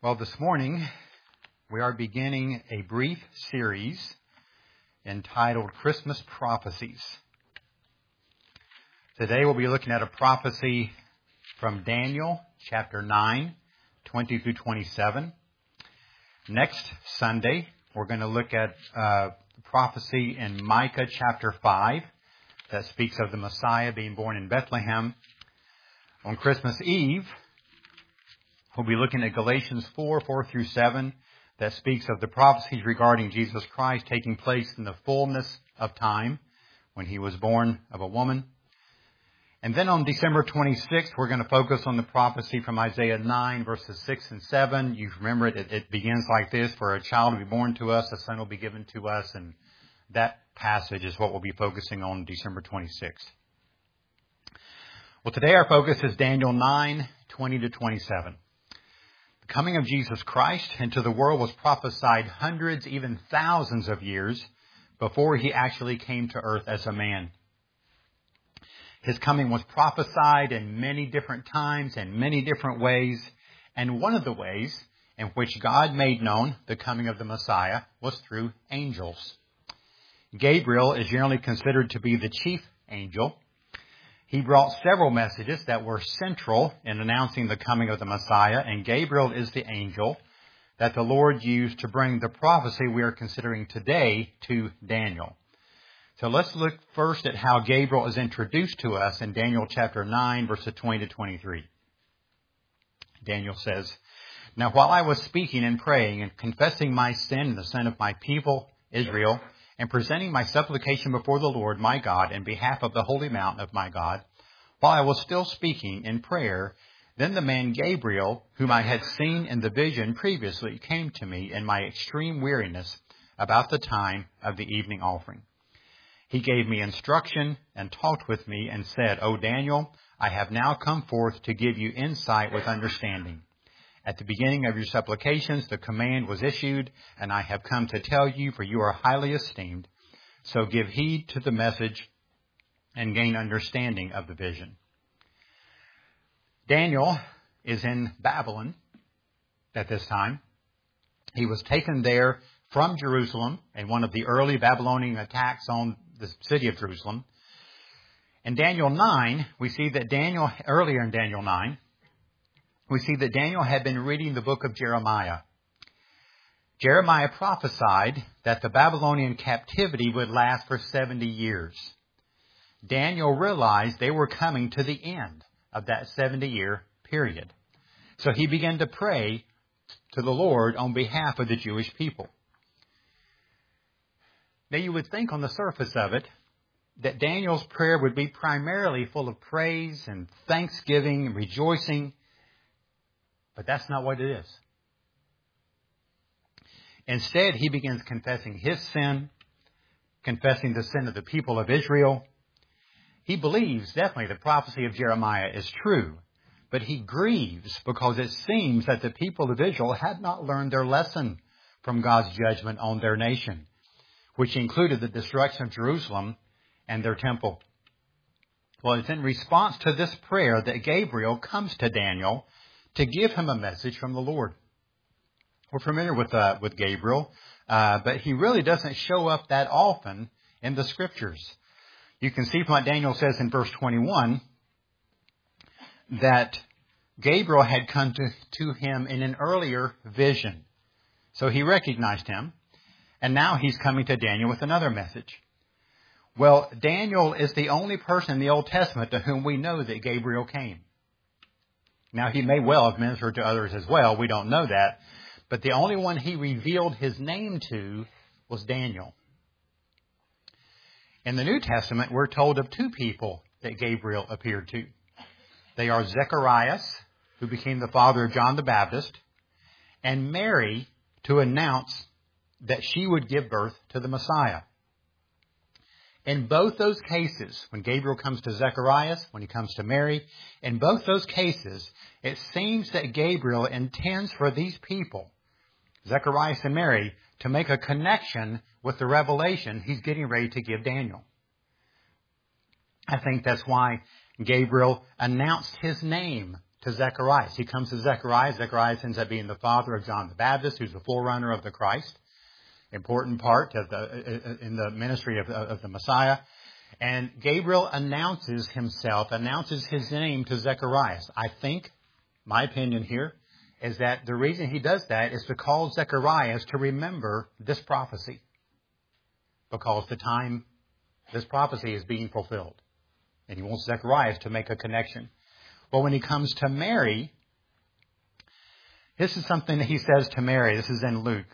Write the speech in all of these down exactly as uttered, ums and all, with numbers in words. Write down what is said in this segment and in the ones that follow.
Well, this morning we are beginning a brief series entitled Christmas Prophecies. Today we'll be looking at a prophecy from Daniel chapter nine, twenty through twenty-seven. Next Sunday we're going to look at uh, prophecy in Micah chapter five that speaks of the Messiah being born in Bethlehem. On Christmas Eve, we'll be looking at Galatians four, four through seven, that speaks of the prophecies regarding Jesus Christ taking place in the fullness of time when he was born of a woman. And then on December twenty-sixth, we're going to focus on the prophecy from Isaiah nine, verses six and seven. You remember it, it begins like this: for a child will be born to us, a son will be given to us. And that passage is what we'll be focusing on December twenty-sixth. Well, today our focus is Daniel nine, twenty to twenty-seven. The coming of Jesus Christ into the world was prophesied hundreds, even thousands of years before he actually came to earth as a man. His coming was prophesied in many different times and many different ways. And one of the ways in which God made known the coming of the Messiah was through angels. Gabriel is generally considered to be the chief angel. He brought several messages that were central in announcing the coming of the Messiah, and Gabriel is the angel that the Lord used to bring the prophecy we are considering today to Daniel. So let's look first at how Gabriel is introduced to us in Daniel chapter nine, verses twenty to twenty-three. Daniel says, "Now while I was speaking and praying and confessing my sin and the sin of my people, Israel, and presenting my supplication before the Lord my God in behalf of the holy mountain of my God, while I was still speaking in prayer, then the man Gabriel, whom I had seen in the vision previously, came to me in my extreme weariness about the time of the evening offering. He gave me instruction and talked with me and said, 'O Daniel, I have now come forth to give you insight with understanding. At the beginning of your supplications, the command was issued, and I have come to tell you, for you are highly esteemed. So give heed to the message and gain understanding of the vision.'" Daniel is in Babylon at this time. He was taken there from Jerusalem in one of the early Babylonian attacks on the city of Jerusalem. In Daniel nine, we see that Daniel, earlier in Daniel nine, we see that Daniel had been reading the book of Jeremiah. Jeremiah prophesied that the Babylonian captivity would last for seventy years. Daniel realized they were coming to the end of that seventy-year period. So he began to pray to the Lord on behalf of the Jewish people. Now you would think on the surface of it that Daniel's prayer would be primarily full of praise and thanksgiving and rejoicing. But that's not what it is. Instead, he begins confessing his sin, confessing the sin of the people of Israel. He believes definitely the prophecy of Jeremiah is true, but he grieves because it seems that the people of Israel had not learned their lesson from God's judgment on their nation, which included the destruction of Jerusalem and their temple. Well, it's in response to this prayer that Gabriel comes to Daniel to give him a message from the Lord. We're familiar with uh, with Gabriel, uh, but he really doesn't show up that often in the Scriptures. You can see from what Daniel says in verse twenty-one that Gabriel had come to, to him in an earlier vision. So he recognized him, and now he's coming to Daniel with another message. Well, Daniel is the only person in the Old Testament to whom we know that Gabriel came. Now, he may well have ministered to others as well. We don't know that. But the only one he revealed his name to was Daniel. In the New Testament, we're told of two people that Gabriel appeared to. They are Zacharias, who became the father of John the Baptist, and Mary, to announce that she would give birth to the Messiah. In both those cases, when Gabriel comes to Zacharias, when he comes to Mary, in both those cases, it seems that Gabriel intends for these people, Zacharias and Mary, to make a connection with the revelation he's getting ready to give Daniel. I think that's why Gabriel announced his name to Zacharias. He comes to Zacharias. Zacharias ends up being the father of John the Baptist, who's the forerunner of the Christ. Important part of the, in the ministry of, of the Messiah. And Gabriel announces himself, announces his name to Zacharias. I think, my opinion here, is that the reason he does that is to call Zacharias to remember this prophecy. Because the time this prophecy is being fulfilled. And he wants Zacharias to make a connection. Well, when he comes to Mary, this is something that he says to Mary. This is in Luke.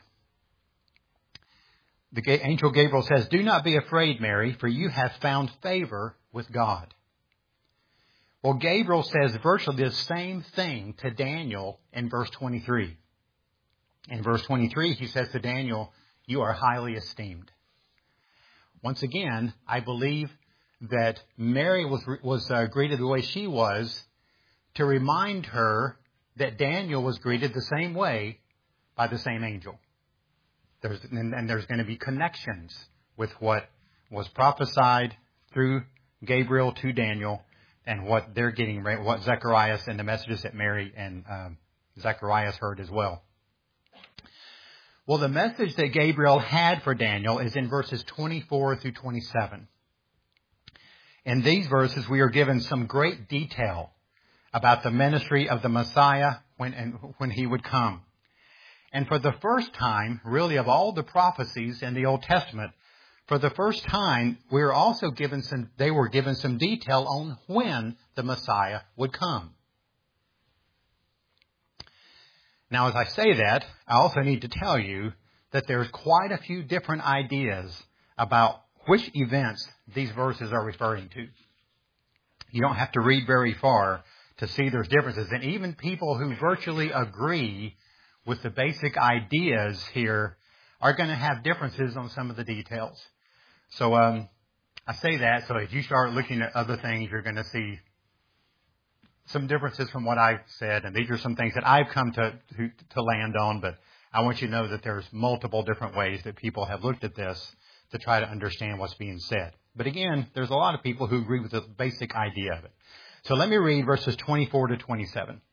The angel Gabriel says, "Do not be afraid, Mary, for you have found favor with God." Well, Gabriel says virtually the same thing to Daniel in verse twenty-three. In verse twenty-three, he says to Daniel, "You are highly esteemed." Once again, I believe that Mary was was uh, greeted the way she was to remind her that Daniel was greeted the same way by the same angel. There's, and, and there's going to be connections with what was prophesied through Gabriel to Daniel and what they're getting, what Zacharias and the messages that Mary and um, Zacharias heard as well. Well, the message that Gabriel had for Daniel is in verses twenty-four through twenty-seven. In these verses, we are given some great detail about the ministry of the Messiah when, and when he would come. And for the first time, really of all the prophecies in the Old Testament, for the first time, we are also given some, they were given some detail on when the Messiah would come. Now, as I say that, I also need to tell you that there's quite a few different ideas about which events these verses are referring to. You don't have to read very far to see there's differences. And even people who virtually agree with the basic ideas here are going to have differences on some of the details. So um, I say that so if you start looking at other things, you're going to see some differences from what I've said. And these are some things that I've come to, to, to land on. But I want you to know that there's multiple different ways that people have looked at this to try to understand what's being said. But again, there's a lot of people who agree with the basic idea of it. So let me read verses twenty-four to twenty-seven.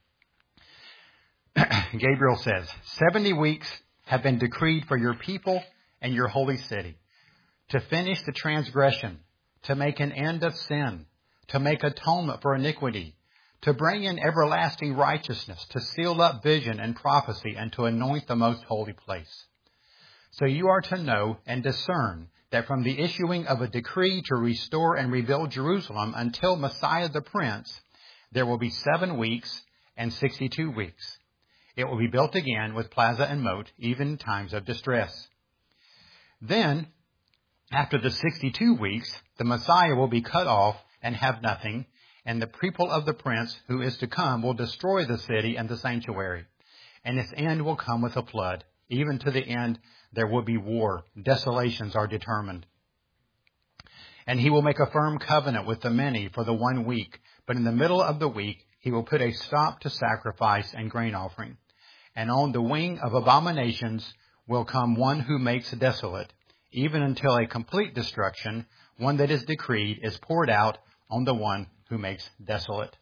Gabriel says, seventy weeks have been decreed for your people and your holy city, to finish the transgression, to make an end of sin, to make atonement for iniquity, to bring in everlasting righteousness, to seal up vision and prophecy, and to anoint the most holy place. So you are to know and discern that from the issuing of a decree to restore and rebuild Jerusalem until Messiah the Prince, there will be seven weeks and sixty-two weeks. It will be built again with plaza and moat, even in times of distress. Then, after the sixty-two weeks, the Messiah will be cut off and have nothing, and the people of the prince who is to come will destroy the city and the sanctuary. And its end will come with a flood. Even to the end, there will be war. Desolations are determined. And he will make a firm covenant with the many for the one week. But in the middle of the week, he will put a stop to sacrifice and grain offering. And on the wing of abominations will come one who makes desolate, even until a complete destruction, one that is decreed, is poured out on the one who makes desolate.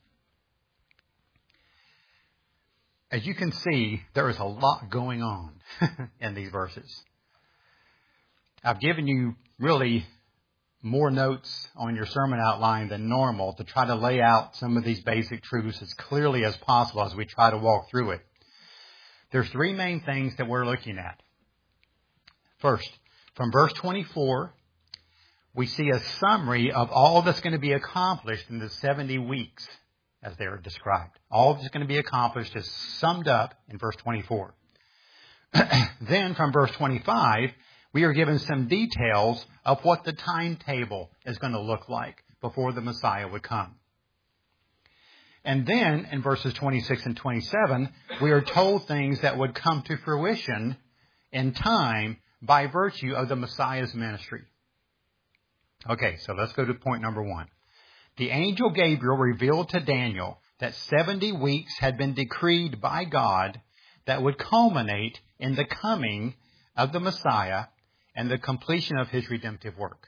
As you can see, there is a lot going on in these verses. I've given you really more notes on your sermon outline than normal to try to lay out some of these basic truths as clearly as possible as we try to walk through it. There's three main things that we're looking at. First, from verse twenty-four, we see a summary of all that's going to be accomplished in the seventy weeks as they are described. All that's going to be accomplished is summed up in verse twenty-four. Then from verse twenty-five, we are given some details of what the timetable is going to look like before the Messiah would come. And then in verses twenty-six and twenty-seven, we are told things that would come to fruition in time by virtue of the Messiah's ministry. Okay, so let's go to point number one. The angel Gabriel revealed to Daniel that seventy weeks had been decreed by God that would culminate in the coming of the Messiah and the completion of his redemptive work.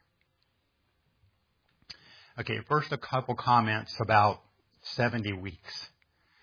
Okay, first a couple comments about seventy weeks.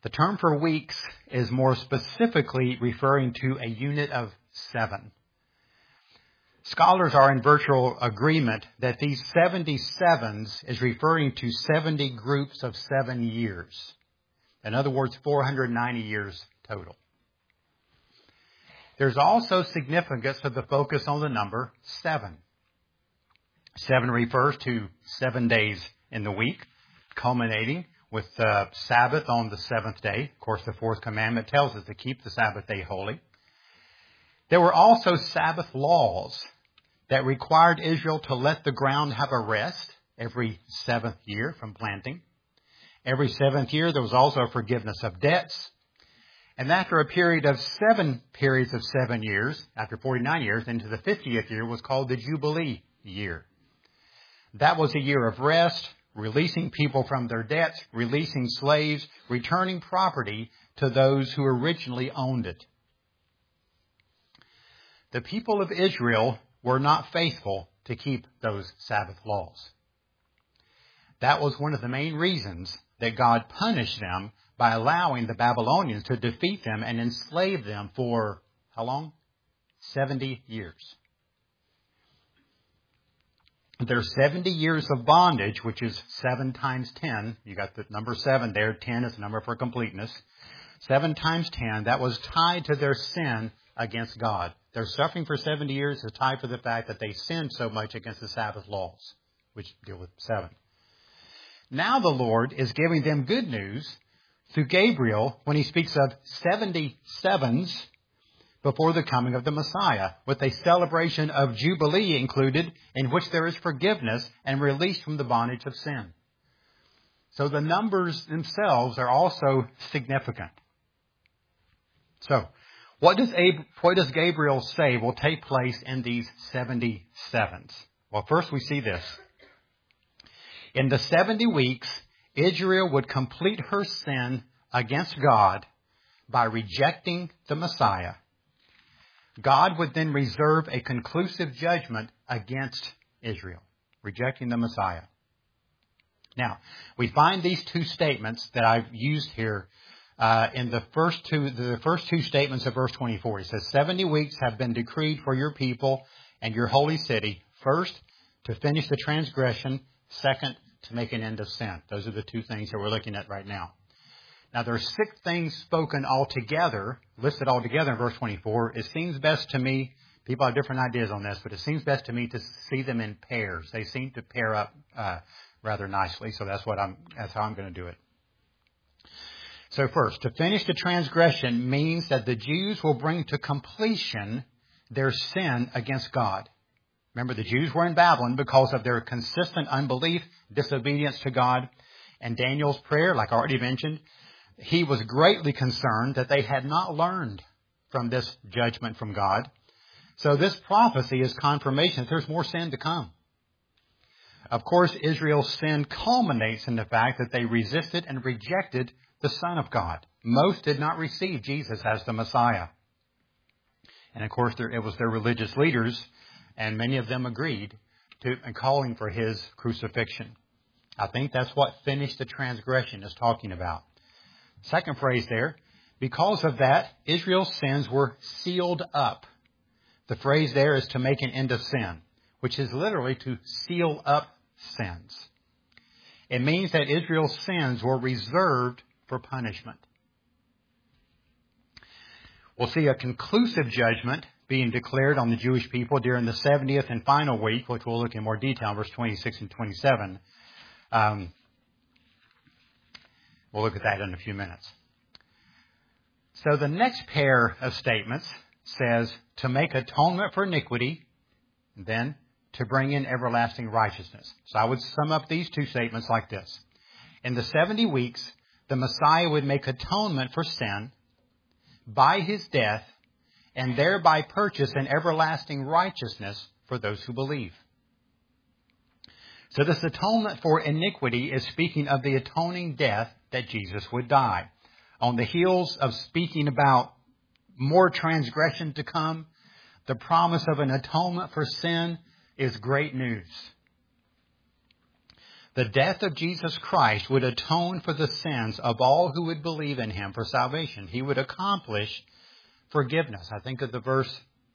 The term for weeks is more specifically referring to a unit of seven. Scholars are in virtual agreement that these seventy sevens is referring to seventy groups of seven years. In other words, four hundred ninety years total. There's also significance of the focus on the number seven. Seven refers to seven days in the week, culminating with the Sabbath on the seventh day. Of course, the fourth commandment tells us to keep the Sabbath day holy. There were also Sabbath laws that required Israel to let the ground have a rest every seventh year from planting. Every seventh year, there was also a forgiveness of debts. And after a period of seven periods of seven years, after forty-nine years, into the fiftieth year was called the Jubilee year. That was a year of rest, releasing people from their debts, releasing slaves, returning property to those who originally owned it. The people of Israel were not faithful to keep those Sabbath laws. That was one of the main reasons that God punished them by allowing the Babylonians to defeat them and enslave them for, how long? seventy years. Their seventy years of bondage, which is seven times ten. You got the number seven there. ten is the number for completeness. seven times ten, that was tied to their sin against God. Their suffering for seventy years is tied to the fact that they sinned so much against the Sabbath laws, which deal with seven. Now the Lord is giving them good news through Gabriel when he speaks of seventy sevens before the coming of the Messiah, with a celebration of Jubilee included, in which there is forgiveness and release from the bondage of sin. So the numbers themselves are also significant. So, what does, Ab- what does Gabriel say will take place in these seventy sevens? Well, first we see this. In the seventy weeks, Israel would complete her sin against God by rejecting the Messiah. God would then reserve a conclusive judgment against Israel, rejecting the Messiah. Now, we find these two statements that I've used here uh, in the first two, the first two statements of verse twenty-four. It says, seventy weeks have been decreed for your people and your holy city. First, to finish the transgression. Second, to make an end of sin. Those are the two things that we're looking at right now. Now, there are six things spoken altogether, listed altogether in verse twenty-four. It seems best to me, people have different ideas on this, but it seems best to me to see them in pairs. They seem to pair up uh, rather nicely, so that's what I'm. That's how I'm going to do it. So first, to finish the transgression means that the Jews will bring to completion their sin against God. Remember, the Jews were in Babylon because of their consistent unbelief, disobedience to God. And Daniel's prayer, like I already mentioned, he was greatly concerned that they had not learned from this judgment from God. So this prophecy is confirmation that there's more sin to come. Of course, Israel's sin culminates in the fact that they resisted and rejected the Son of God. Most did not receive Jesus as the Messiah. And of course, there, it was their religious leaders, and many of them agreed to and calling for his crucifixion. I think that's what finished the transgression is talking about. Second phrase there, because of that, Israel's sins were sealed up. The phrase there is to make an end of sin, which is literally to seal up sins. It means that Israel's sins were reserved for punishment. We'll see a conclusive judgment being declared on the Jewish people during the seventieth and final week, which we'll look in more detail in verse twenty-six and twenty-seven. Um, we'll look at that in a few minutes. So the next pair of statements says to make atonement for iniquity, and then to bring in everlasting righteousness. So I would sum up these two statements like this. In the seventy weeks, the Messiah would make atonement for sin by his death, and thereby purchase an everlasting righteousness for those who believe. So this atonement for iniquity is speaking of the atoning death that Jesus would die. On the heels of speaking about more transgression to come, the promise of an atonement for sin is great news. The death of Jesus Christ would atone for the sins of all who would believe in him for salvation. He would accomplish forgiveness. I think of the verse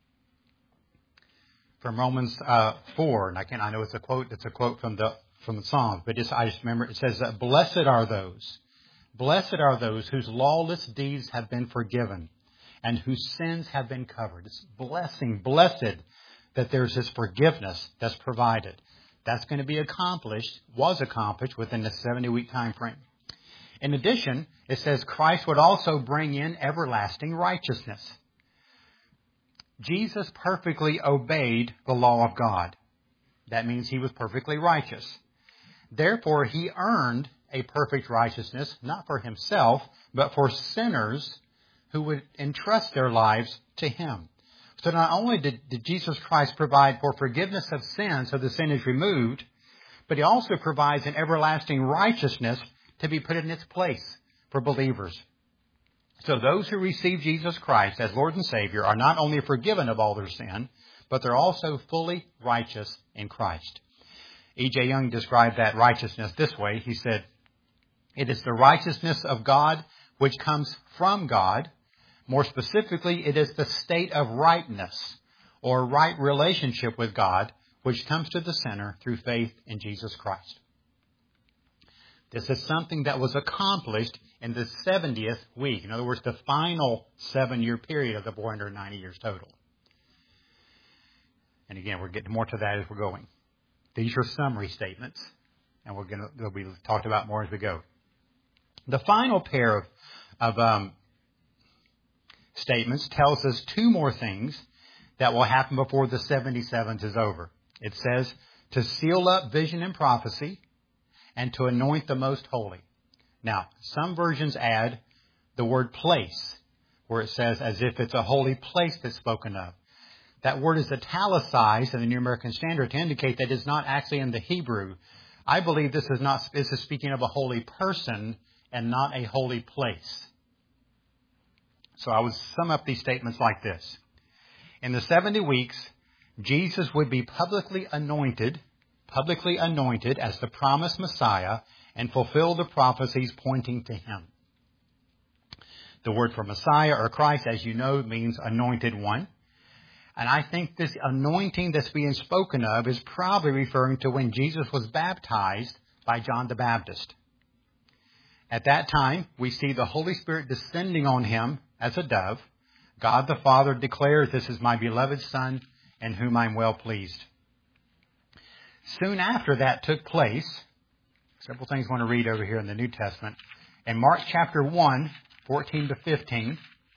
from Romans uh, four, and I can I know it's a quote. It's a quote from the from the Psalms, but just, I just remember it says that blessed are those, blessed are those whose lawless deeds have been forgiven, and whose sins have been covered. It's blessing, blessed that there's this forgiveness that's provided. That's going to be accomplished, was accomplished within the seventy-week time frame. In addition, it says Christ would also bring in everlasting righteousness. Jesus perfectly obeyed the law of God. That means he was perfectly righteous. Therefore, he earned a perfect righteousness, not for himself, but for sinners who would entrust their lives to him. So not only did, did Jesus Christ provide for forgiveness of sin so the sin is removed, but he also provides an everlasting righteousness to be put in its place for believers. So those who receive Jesus Christ as Lord and Savior are not only forgiven of all their sin, but they're also fully righteous in Christ. E J Young described that righteousness this way. He said, "It is the righteousness of God which comes from God. More specifically, it is the state of rightness or right relationship with God, which comes to the sinner through faith in Jesus Christ." This is something that was accomplished in the seventieth week. In other words, the final seven-year period of the four hundred ninety years total. And again, we're getting more to that as we're going. These are summary statements, and we're going to, they'll be talked about more as we go. The final pair of, of um, statements tells us two more things that will happen before the seventy-seventh is over. It says to seal up vision and prophecy and to anoint the most holy. Now, some versions add the word place, where it says as if it's a holy place that's spoken of. That word is italicized in the New American Standard to indicate that it's not actually in the Hebrew. I believe this is not, this is speaking of a holy person and not a holy place. So I would sum up these statements like this. In the seventy weeks, Jesus would be publicly anointed, publicly anointed as the promised Messiah and fulfill the prophecies pointing to him. The word for Messiah or Christ, as you know, means anointed one. And I think this anointing that's being spoken of is probably referring to when Jesus was baptized by John the Baptist. At that time, we see the Holy Spirit descending on him as a dove. God the Father declares, "This is my beloved Son, in whom I'm well pleased." Soon after that took place, several things I want to read over here in the New Testament. In Mark chapter one, fourteen to fifteen,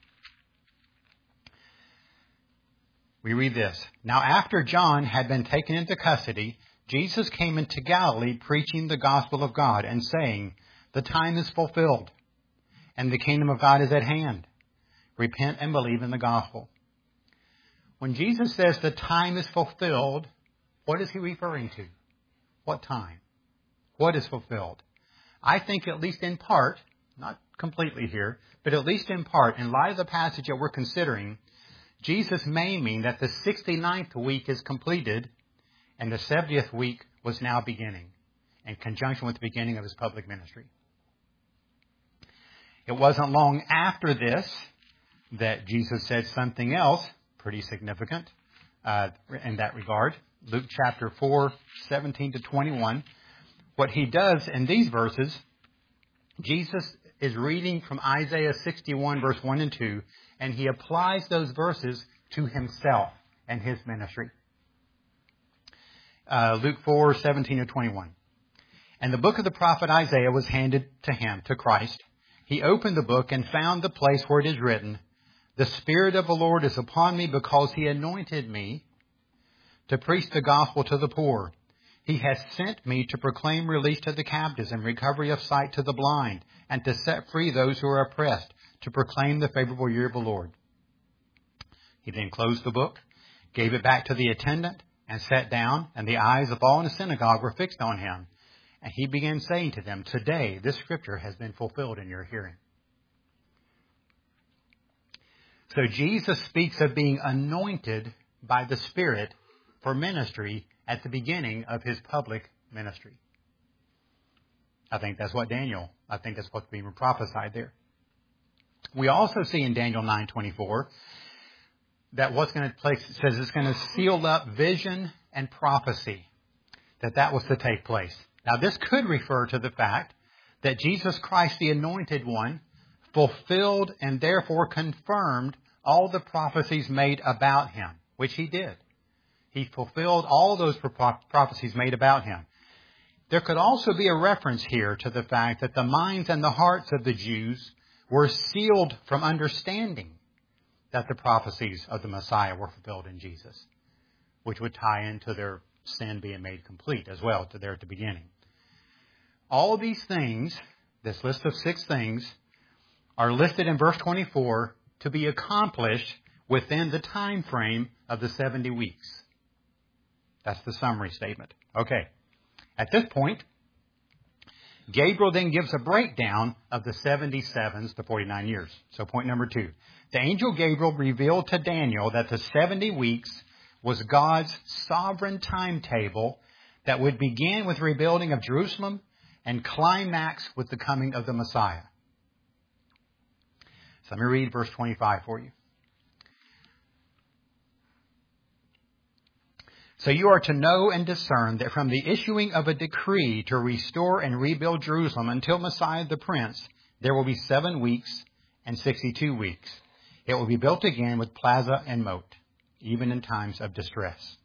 we read this. "Now after John had been taken into custody, Jesus came into Galilee preaching the gospel of God and saying, 'The time is fulfilled, and the kingdom of God is at hand. Repent and believe in the gospel.'" When Jesus says the time is fulfilled, what is he referring to? What time? What is fulfilled? I think at least in part, not completely here, but at least in part, in light of the passage that we're considering, Jesus may mean that the sixty-ninth week is completed and the seventieth week was now beginning in conjunction with the beginning of his public ministry. It wasn't long after this that Jesus said something else pretty significant uh, in that regard. Luke chapter four, seventeen to twenty-one. What he does in these verses, Jesus is reading from Isaiah sixty-one, verse one and two, and he applies those verses to himself and his ministry. Uh, Luke four, seventeen to twenty-one. "And the book of the prophet Isaiah was handed to him, to Christ. He opened the book and found the place where it is written, 'The Spirit of the Lord is upon me because he anointed me to preach the gospel to the poor. He has sent me to proclaim release to the captives and recovery of sight to the blind, and to set free those who are oppressed, to proclaim the favorable year of the Lord.' He then closed the book, gave it back to the attendant, and sat down, and the eyes of all in the synagogue were fixed on him. And he began saying to them, 'Today this scripture has been fulfilled in your hearing.'" So Jesus speaks of being anointed by the Spirit for ministry at the beginning of his public ministry. I think that's what Daniel, I think that's what's being prophesied there. We also see in Daniel nine twenty-four that what's going to take, it says it's going to seal up vision and prophecy, that that was to take place. Now this could refer to the fact that Jesus Christ, the Anointed One, fulfilled and therefore confirmed all the prophecies made about Him, which He did. He fulfilled all those prophecies made about Him. There could also be a reference here to the fact that the minds and the hearts of the Jews were sealed from understanding that the prophecies of the Messiah were fulfilled in Jesus, which would tie into their sin being made complete as well, to there at the beginning. All of these things, this list of six things, are listed in verse twenty-four to be accomplished within the time frame of the seventy weeks. That's the summary statement. Okay. At this point, Gabriel then gives a breakdown of the seventy-sevens to forty-nine years. So point number two. The angel Gabriel revealed to Daniel that the seventy weeks was God's sovereign timetable that would begin with rebuilding of Jerusalem and climax with the coming of the Messiah. So let me read verse twenty-five for you. So you are to know and discern that from the issuing of a decree to restore and rebuild Jerusalem until Messiah the Prince, there will be seven weeks and sixty-two weeks. It will be built again with plaza and moat, even in times of distress.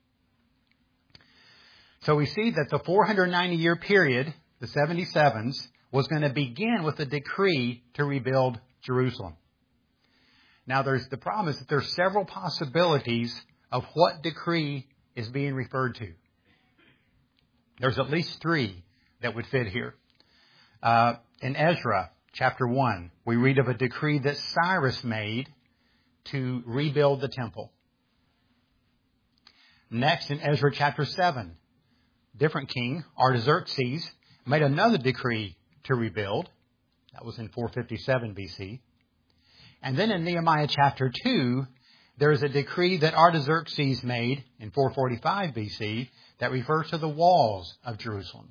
So we see that the four hundred ninety year period, the seventy-sevens, was going to begin with a decree to rebuild Jerusalem. Now there's the problem is that there's several possibilities of what decree is being referred to. There's at least three that would fit here. Uh, in Ezra chapter one, we read of a decree that Cyrus made to rebuild the temple. Next, in Ezra chapter seven, different king, Artaxerxes, made another decree to rebuild. That was in four fifty-seven B C. And then in Nehemiah chapter two, there is a decree that Artaxerxes made in four forty-five B C that refers to the walls of Jerusalem.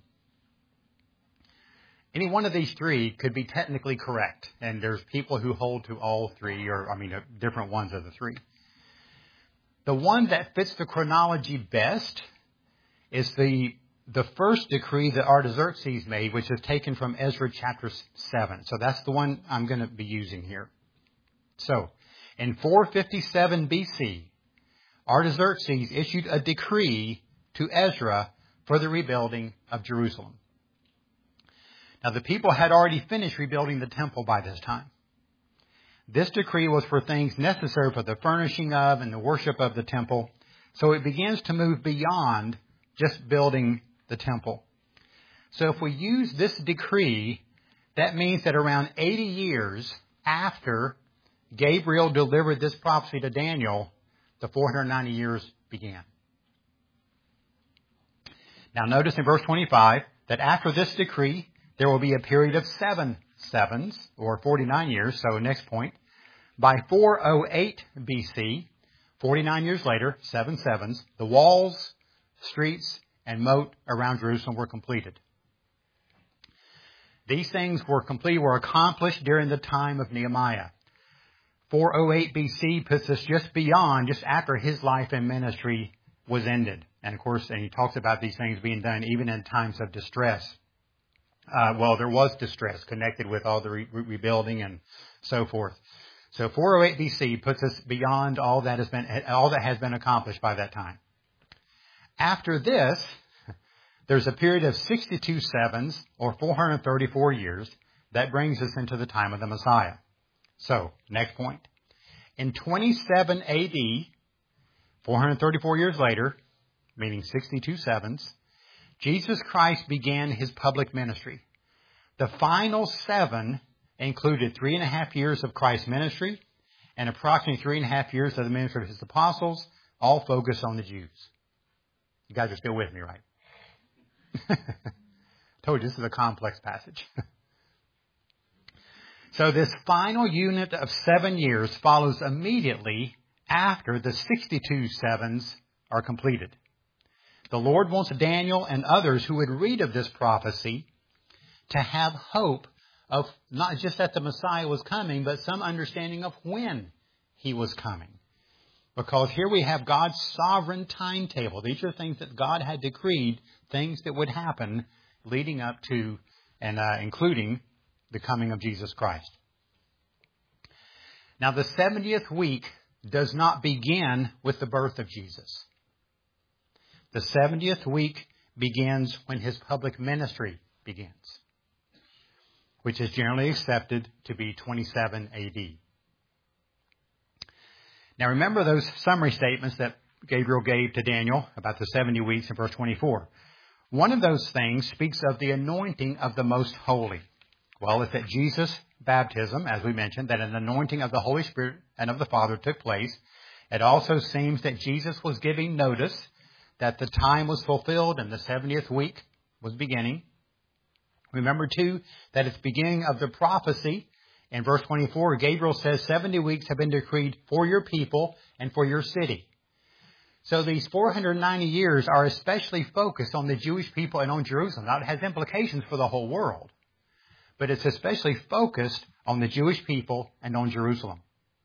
Any one of these three could be technically correct, and there's people who hold to all three, or I mean, different ones of the three. The one that fits the chronology best is the the first decree that Artaxerxes made, which is taken from Ezra chapter seven. So that's the one I'm going to be using here. So, in four fifty-seven B C, Artaxerxes issued a decree to Ezra for the rebuilding of Jerusalem. Now, the people had already finished rebuilding the temple by this time. This decree was for things necessary for the furnishing of and the worship of the temple. So it begins to move beyond just building the temple. So if we use this decree, that means that around eighty years after Gabriel delivered this prophecy to Daniel, the four hundred ninety years began. Now notice in verse twenty-five that after this decree, there will be a period of seven sevens, or forty-nine years. So next point, by four oh eight B C, forty-nine years later, seven sevens, the walls, streets, and moat around Jerusalem were completed. These things were completed, were accomplished during the time of Nehemiah. four oh eight B C puts us just beyond, just after his life and ministry was ended. And of course, and he talks about these things being done even in times of distress. Uh, well, there was distress connected with all the re- rebuilding and so forth. So four oh eight B C puts us beyond all that has been, all that has been accomplished by that time. After this, there's a period of sixty-two sevens, or four hundred thirty-four years, that brings us into the time of the Messiah. So, next point. In twenty-seven A D, four hundred thirty-four years later, meaning sixty-two sevens, Jesus Christ began his public ministry. The final seven included three and a half years of Christ's ministry and approximately three and a half years of the ministry of his apostles, all focused on the Jews. You guys are still with me, right? I told you this is a complex passage. So this final unit of seven years follows immediately after the sixty-two sevens are completed. The Lord wants Daniel and others who would read of this prophecy to have hope of not just that the Messiah was coming, but some understanding of when he was coming. Because here we have God's sovereign timetable. These are things that God had decreed, things that would happen leading up to and uh, including the coming of Jesus Christ. Now, the seventieth week does not begin with the birth of Jesus. The seventieth week begins when his public ministry begins, which is generally accepted to be twenty-seven A D. Now, remember those summary statements that Gabriel gave to Daniel about the seventy weeks in verse twenty-four. One of those things speaks of the anointing of the Most Holy. Well, it's at Jesus' baptism, as we mentioned, that an anointing of the Holy Spirit and of the Father took place. It also seems that Jesus was giving notice that the time was fulfilled and the seventieth week was beginning. Remember, too, that it's beginning of the prophecy. In verse twenty-four, Gabriel says seventy weeks have been decreed for your people and for your city. So these four hundred ninety years are especially focused on the Jewish people and on Jerusalem. Now, it has implications for the whole world, but it's especially focused on the Jewish people and on Jerusalem.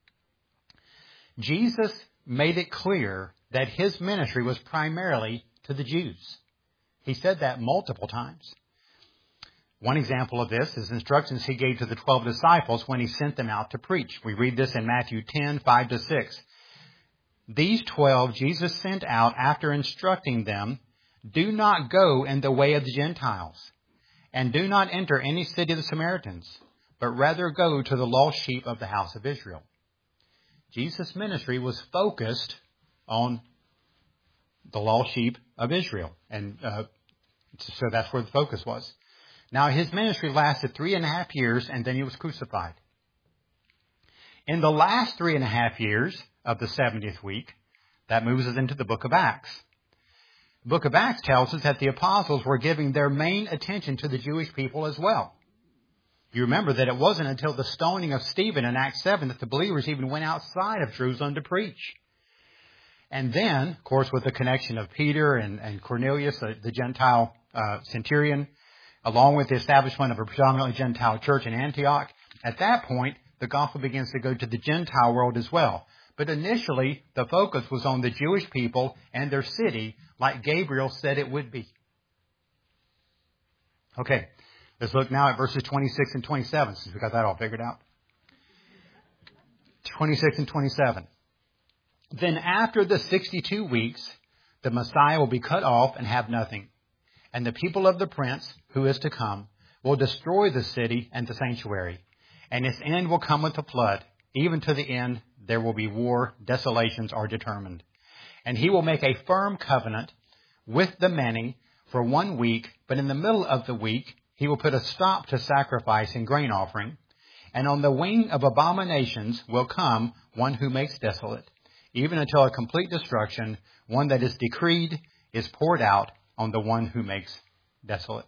Jesus made it clear that his ministry was primarily to the Jews. He said that multiple times. One example of this is instructions he gave to the twelve disciples when he sent them out to preach. We read this in Matthew ten, five to six. These twelve Jesus sent out after instructing them, do not go in the way of the Gentiles, and do not enter any city of the Samaritans, but rather go to the lost sheep of the house of Israel. Jesus' ministry was focused on the lost sheep of Israel. And uh, so that's where the focus was. Now, his ministry lasted three and a half years, and then he was crucified. In the last three and a half years of the seventieth week, that moves us into the book of Acts. The book of Acts tells us that the apostles were giving their main attention to the Jewish people as well. You remember that it wasn't until the stoning of Stephen in Acts seven that the believers even went outside of Jerusalem to preach. And then, of course, with the connection of Peter and, and Cornelius, the, the Gentile uh, centurion, along with the establishment of a predominantly Gentile church in Antioch, at that point, the gospel begins to go to the Gentile world as well. But initially, the focus was on the Jewish people and their city, like Gabriel said it would be. Okay, let's look now at verses twenty-six and twenty-seven, since we got that all figured out. twenty-six and twenty-seven. Then after the sixty-two weeks, the Messiah will be cut off and have nothing. And the people of the prince, who is to come, will destroy the city and the sanctuary. And its end will come with a flood. Even to the end, there will be war. Desolations are determined. And he will make a firm covenant with the many for one week. But in the middle of the week, he will put a stop to sacrifice and grain offering. And on the wing of abominations will come one who makes desolate, even until a complete destruction, one that is decreed, is poured out on the one who makes desolate.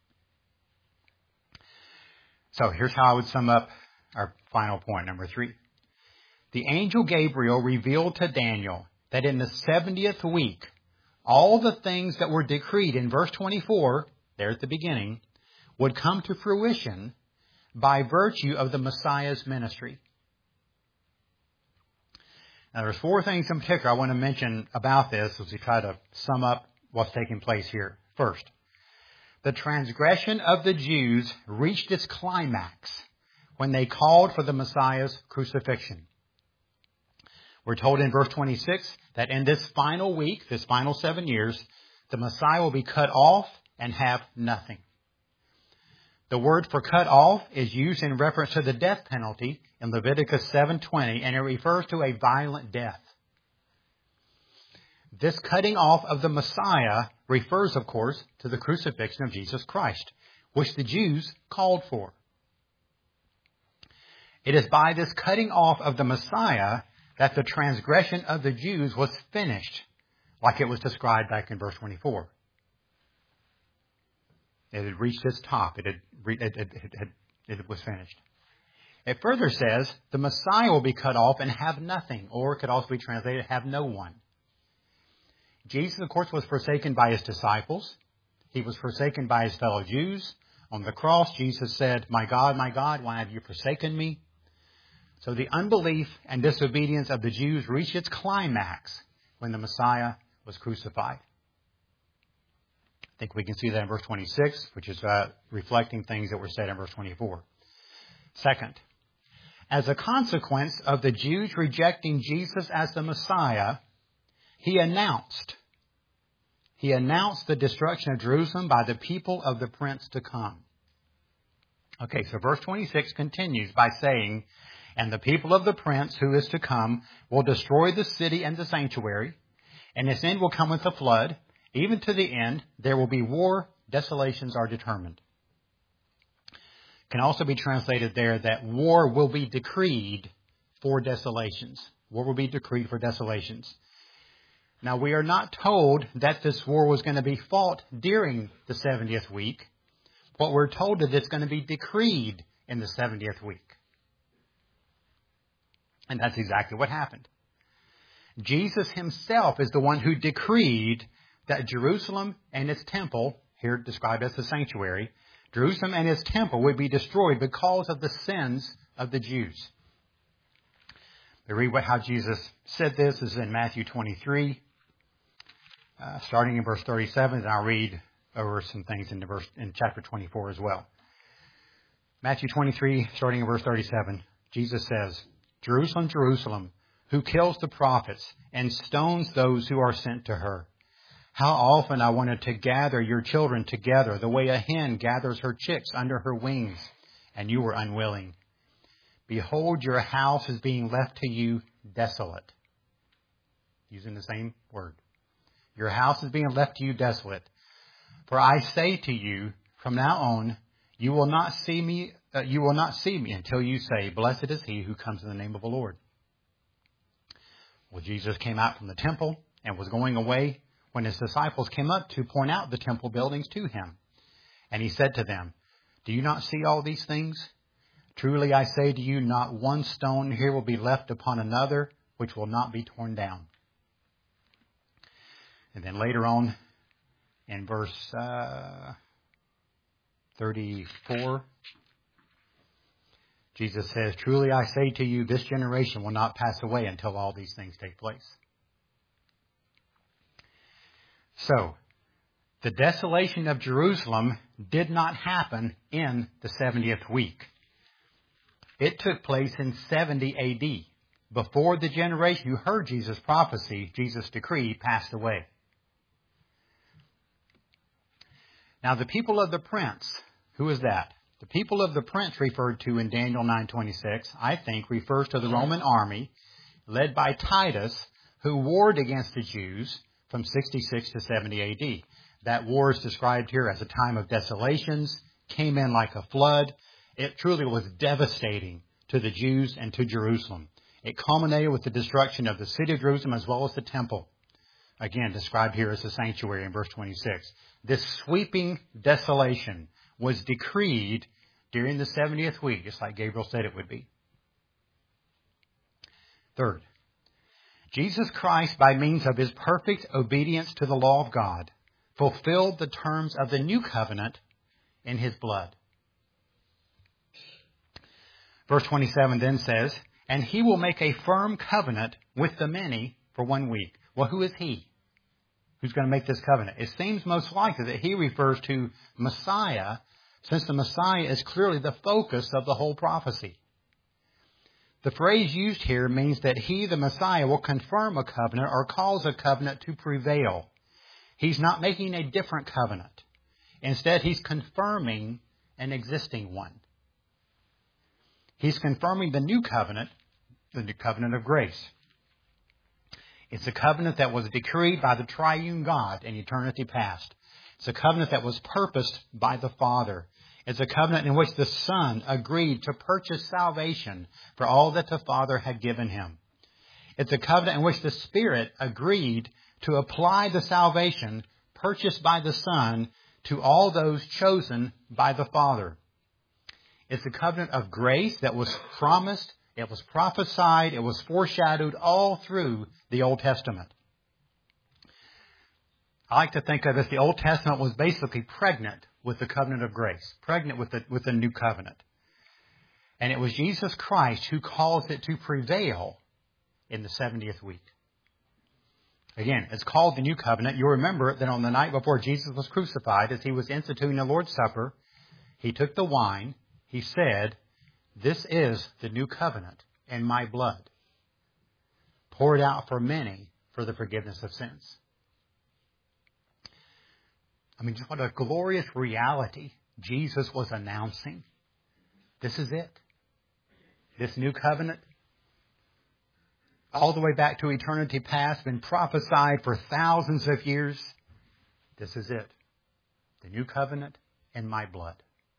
So here's how I would sum up our final point, number three. The angel Gabriel revealed to Daniel that in the seventieth week, all the things that were decreed in verse twenty-four, there at the beginning, would come to fruition by virtue of the Messiah's ministry. Now, there's four things in particular I want to mention about this as we try to sum up what's taking place here. First, the transgression of the Jews reached its climax when they called for the Messiah's crucifixion. We're told in verse twenty-six that in this final week, this final seven years, the Messiah will be cut off and have nothing. The word for cut off is used in reference to the death penalty in Leviticus seven twenty, and it refers to a violent death. This cutting off of the Messiah refers, of course, to the crucifixion of Jesus Christ, which the Jews called for. It is by this cutting off of the Messiah that the transgression of the Jews was finished, like it was described back in verse twenty-four. It had reached its top. It, had, it, it, it, it, it was finished. It further says, the Messiah will be cut off and have nothing, or it could also be translated, have no one. Jesus, of course, was forsaken by his disciples. He was forsaken by his fellow Jews. On the cross, Jesus said, "My God, my God, why have you forsaken me?" So the unbelief and disobedience of the Jews reached its climax when the Messiah was crucified. I think we can see that in verse twenty-six, which is uh, reflecting things that were said in verse twenty-four. Second, as a consequence of the Jews rejecting Jesus as the Messiah, he announced, he announced the destruction of Jerusalem by the people of the prince to come. Okay, so verse twenty-six continues by saying, "And the people of the prince who is to come will destroy the city and the sanctuary, and its end will come with a flood. Even to the end, there will be war, desolations are determined." Can also be translated there that war will be decreed for desolations. War will be decreed for desolations. Now, we are not told that this war was going to be fought during the seventieth week. What we're told is it's going to be decreed in the seventieth week. And that's exactly what happened. Jesus himself is the one who decreed that Jerusalem and its temple, here described as the sanctuary, Jerusalem and its temple would be destroyed because of the sins of the Jews. We read what, how Jesus said this is in Matthew twenty-three, uh, starting in verse thirty-seven, and I'll read over some things in, the verse, in chapter twenty-four as well. Matthew twenty-three, starting in verse thirty-seven, Jesus says, "Jerusalem, Jerusalem, who kills the prophets and stones those who are sent to her. How often I wanted to gather your children together the way a hen gathers her chicks under her wings, and you were unwilling. Behold, your house is being left to you desolate." Using the same word. Your house is being left to you desolate. "For I say to you, from now on, you will not see me, uh, you will not see me until you say, 'Blessed is he who comes in the name of the Lord.'" Well, Jesus came out from the temple and was going away when his disciples came up to point out the temple buildings to him. And he said to them, "Do you not see all these things? Truly I say to you, not one stone here will be left upon another, which will not be torn down." And then later on, in verse uh, thirty-four, Jesus says, "Truly I say to you, this generation will not pass away until all these things take place." So, the desolation of Jerusalem did not happen in the seventieth week. It took place in seventy A D, before the generation who heard Jesus' prophecy, Jesus' decree, passed away. Now, the people of the prince, who is that? The people of the prince referred to in Daniel nine twenty-six, I think, refers to the Roman army led by Titus, who warred against the Jews from sixty-six to seventy A D. That war is described here as a time of desolations, came in like a flood. It truly was devastating to the Jews and to Jerusalem. It culminated with the destruction of the city of Jerusalem as well as the temple. Again, described here as the sanctuary in verse twenty-six. This sweeping desolation was decreed during the seventieth week, just like Gabriel said it would be. Third, Jesus Christ, by means of his perfect obedience to the law of God, fulfilled the terms of the new covenant in his blood. Verse twenty-seven then says, "And he will make a firm covenant with the many for one week." Well, who is he? Who's going to make this covenant? It seems most likely that he refers to Messiah, since the Messiah is clearly the focus of the whole prophecy. The phrase used here means that he, the Messiah, will confirm a covenant or cause a covenant to prevail. He's not making a different covenant. Instead, he's confirming an existing one. He's confirming the new covenant, the new covenant of grace. It's a covenant that was decreed by the triune God in eternity past. It's a covenant that was purposed by the Father. It's a covenant in which the Son agreed to purchase salvation for all that the Father had given him. It's a covenant in which the Spirit agreed to apply the salvation purchased by the Son to all those chosen by the Father. It's a covenant of grace that was promised, it was prophesied, it was foreshadowed all through the Old Testament. I like to think of it as the Old Testament was basically pregnant with the covenant of grace, pregnant with the, with the new covenant. And it was Jesus Christ who caused it to prevail in the seventieth week. Again, it's called the new covenant. You'll remember that on the night before Jesus was crucified, as he was instituting the Lord's Supper, he took the wine. He said, "This is the new covenant in my blood, poured out for many for the forgiveness of sins." I mean, just what a glorious reality Jesus was announcing. This is it. This new covenant, all the way back to eternity past, been prophesied for thousands of years. This is it. The new covenant in my blood.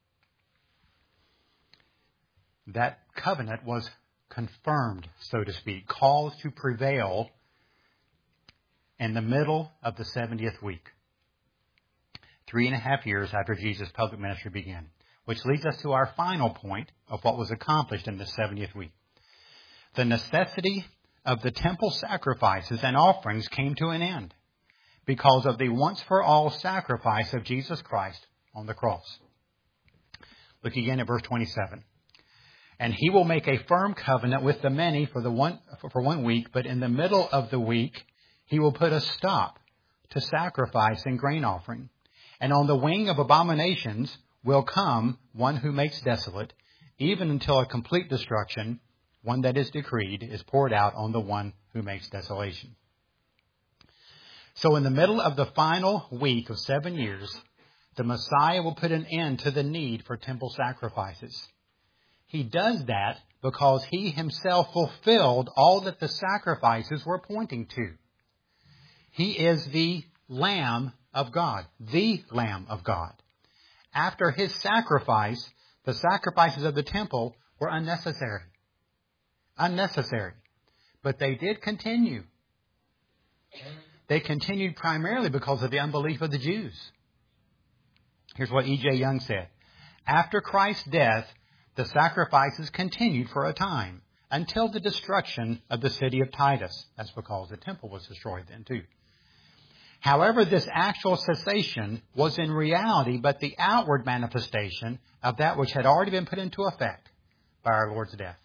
That covenant was confirmed, so to speak, caused to prevail in the middle of the seventieth week. Three and a half years after Jesus' public ministry began. Which leads us to our final point of what was accomplished in the seventieth week. The necessity of the temple sacrifices and offerings came to an end because of the once-for-all sacrifice of Jesus Christ on the cross. Look again at verse twenty-seven. "And he will make a firm covenant with the many for the one for one week, but in the middle of the week he will put a stop to sacrifice and grain offering. And on the wing of abominations will come one who makes desolate, even until a complete destruction, one that is decreed, is poured out on the one who makes desolation." So in the middle of the final week of seven years, the Messiah will put an end to the need for temple sacrifices. He does that because he himself fulfilled all that the sacrifices were pointing to. He is the Lamb of God, the Lamb of God. After his sacrifice, the sacrifices of the temple were unnecessary. Unnecessary. But they did continue. They continued primarily because of the unbelief of the Jews. Here's what E J Young said. "After Christ's death, the sacrifices continued for a time until the destruction of the city of Titus." That's because the temple was destroyed then too. However, this actual cessation was in reality but the outward manifestation of that which had already been put into effect by our Lord's death.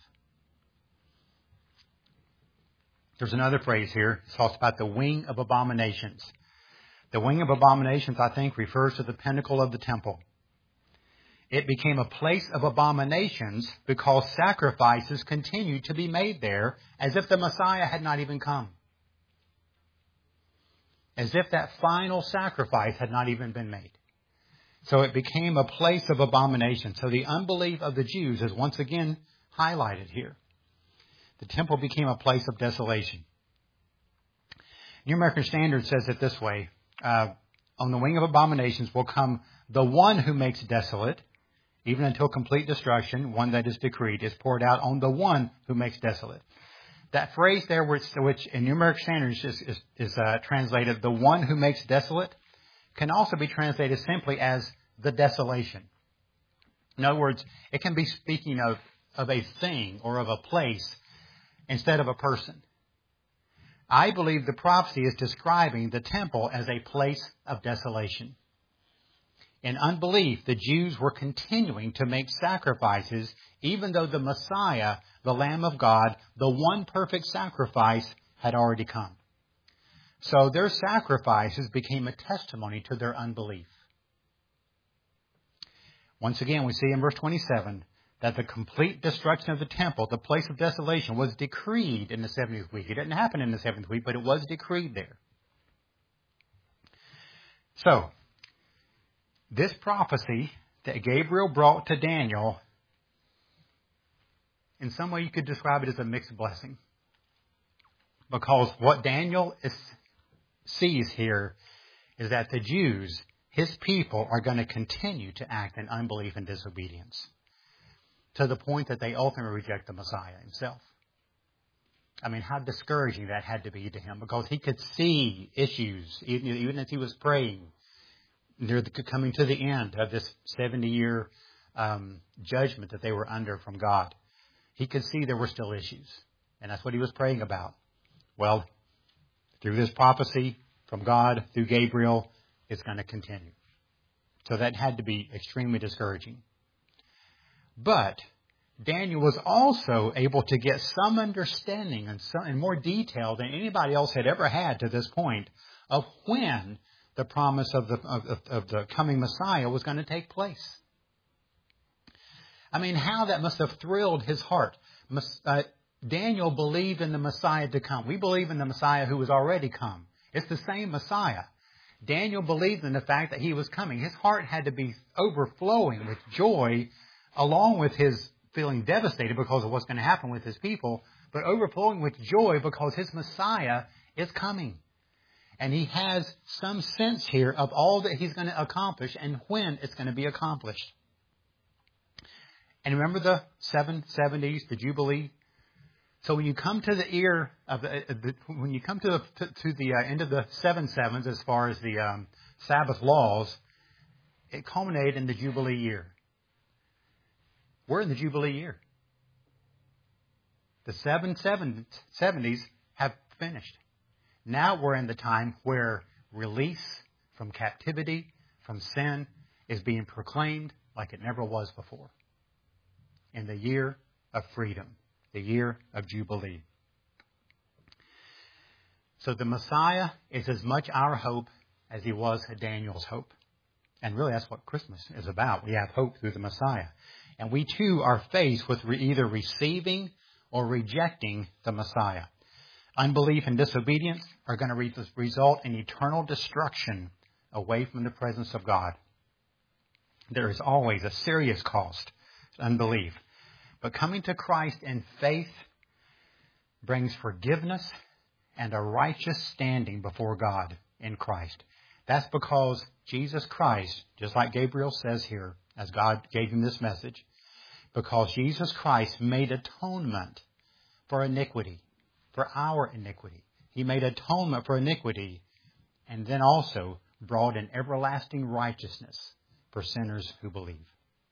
There's another phrase here. It talks about the wing of abominations. The wing of abominations, I think, refers to the pinnacle of the temple. It became a place of abominations because sacrifices continued to be made there as if the Messiah had not even come. As if that final sacrifice had not even been made. So it became a place of abomination. So the unbelief of the Jews is once again highlighted here. The temple became a place of desolation. New American Standard says it this way. Uh, on the wing of abominations will come the one who makes desolate, even until complete destruction, one that is decreed, is poured out on the one who makes desolate. That phrase there, which, which in New American Standards is, is, is uh, translated, the one who makes desolate, can also be translated simply as the desolation. In other words, it can be speaking of, of a thing or of a place instead of a person. I believe the prophecy is describing the temple as a place of desolation. In unbelief, the Jews were continuing to make sacrifices, even though the Messiah, the Lamb of God, the one perfect sacrifice, had already come. So their sacrifices became a testimony to their unbelief. Once again, we see in verse twenty-seven that the complete destruction of the temple, the place of desolation, was decreed in the seventieth week. It didn't happen in the seventh week, but it was decreed there. So, this prophecy that Gabriel brought to Daniel, in some way you could describe it as a mixed blessing. Because what Daniel is, sees here is that the Jews, his people, are going to continue to act in unbelief and disobedience. To the point that they ultimately reject the Messiah himself. I mean, how discouraging that had to be to him. Because he could see issues, even, even as he was praying. They're coming to the end of this seventy-year um, judgment that they were under from God. He could see there were still issues. And that's what he was praying about. Well, through this prophecy from God, through Gabriel, it's going to continue. So that had to be extremely discouraging. But Daniel was also able to get some understanding and some, in more detail than anybody else had ever had to this point of when the promise of the, of, of the coming Messiah was going to take place. I mean, how that must have thrilled his heart. Uh, Daniel believed in the Messiah to come. We believe in the Messiah who has already come. It's the same Messiah. Daniel believed in the fact that he was coming. His heart had to be overflowing with joy, along with his feeling devastated because of what's going to happen with his people, but overflowing with joy because his Messiah is coming. And he has some sense here of all that he's going to accomplish and when it's going to be accomplished. And remember the seven seventies, the Jubilee? So when you come to the ear of the, uh, the when you come to the, to, to the uh, end of the seven sevens, as far as the um, Sabbath laws, it culminated in the Jubilee year. We're in the Jubilee year. The seven seventies have finished. Now we're in the time where release from captivity, from sin, is being proclaimed like it never was before. In the year of freedom. The year of Jubilee. So the Messiah is as much our hope as he was Daniel's hope. And really that's what Christmas is about. We have hope through the Messiah. And we too are faced with re- either receiving or rejecting the Messiah. Unbelief and disobedience are going to re- result in eternal destruction away from the presence of God. There is always a serious cost to unbelief. But coming to Christ in faith brings forgiveness and a righteous standing before God in Christ. That's because Jesus Christ, just like Gabriel says here, as God gave him this message, because Jesus Christ made atonement for iniquity, for our iniquity. He made atonement for iniquity and then also brought in everlasting righteousness for sinners who believe.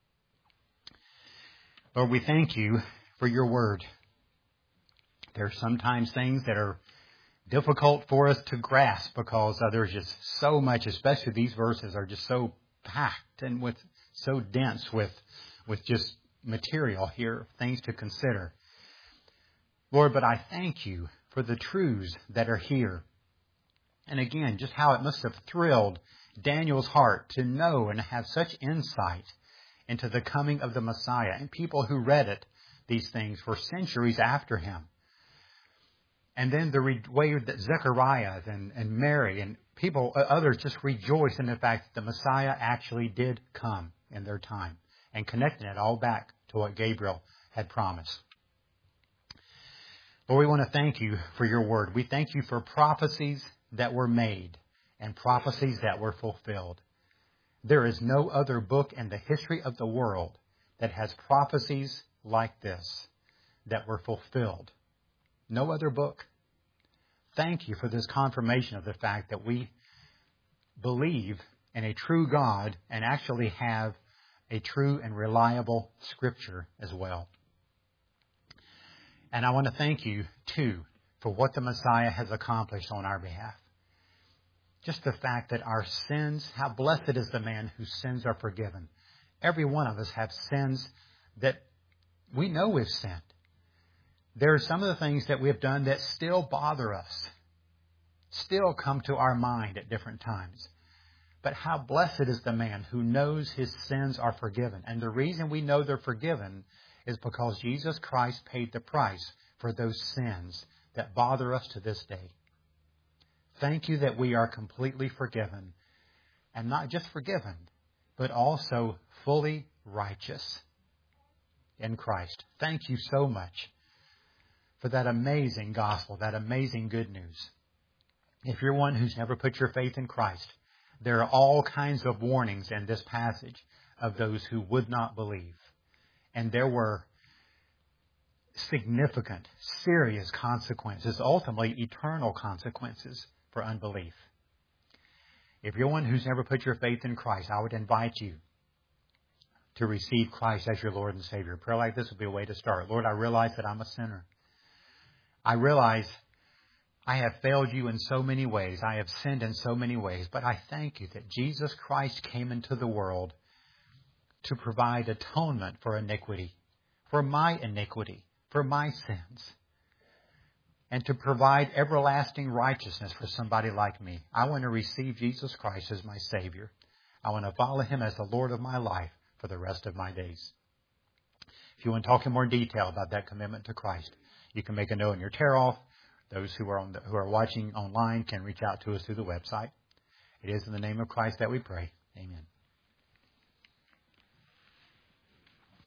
Lord, we thank you for your word. There are sometimes things that are difficult for us to grasp because uh, there's just so much, especially these verses are just so packed and with so dense with, with just material here, things to consider. Lord, but I thank you for the truths that are here. And again, just how it must have thrilled Daniel's heart to know and have such insight into the coming of the Messiah, and people who read it, these things, for centuries after him. And then the re- way that Zechariah and, and Mary and people, uh, others just rejoiced in the fact that the Messiah actually did come in their time, and connecting it all back to what Gabriel had promised. Lord, we want to thank you for your word. We thank you for prophecies that were made and prophecies that were fulfilled. There is no other book in the history of the world that has prophecies like this that were fulfilled. No other book. Thank you for this confirmation of the fact that we believe in a true God and actually have a true and reliable Scripture as well. And I want to thank you, too, for what the Messiah has accomplished on our behalf. Just the fact that our sins, how blessed is the man whose sins are forgiven. Every one of us have sins that we know we've sinned. There are some of the things that we have done that still bother us, still come to our mind at different times. But how blessed is the man who knows his sins are forgiven. And the reason we know they're forgiven is because Jesus Christ paid the price for those sins that bother us to this day. Thank you that we are completely forgiven. And not just forgiven, but also fully righteous in Christ. Thank you so much for that amazing gospel, that amazing good news. If you're one who's never put your faith in Christ, there are all kinds of warnings in this passage of those who would not believe. And there were significant, serious consequences, ultimately eternal consequences for unbelief. If you're one who's never put your faith in Christ, I would invite you to receive Christ as your Lord and Savior. A prayer like this would be a way to start. Lord, I realize that I'm a sinner. I realize I have failed you in so many ways. I have sinned in so many ways. But I thank you that Jesus Christ came into the world to provide atonement for iniquity, for my iniquity, for my sins, and to provide everlasting righteousness for somebody like me. I want to receive Jesus Christ as my Savior. I want to follow Him as the Lord of my life for the rest of my days. If you want to talk in more detail about that commitment to Christ, you can make a note in your tear-off. Those who are on the, who are watching online can reach out to us through the website. It is in the name of Christ that we pray. Amen.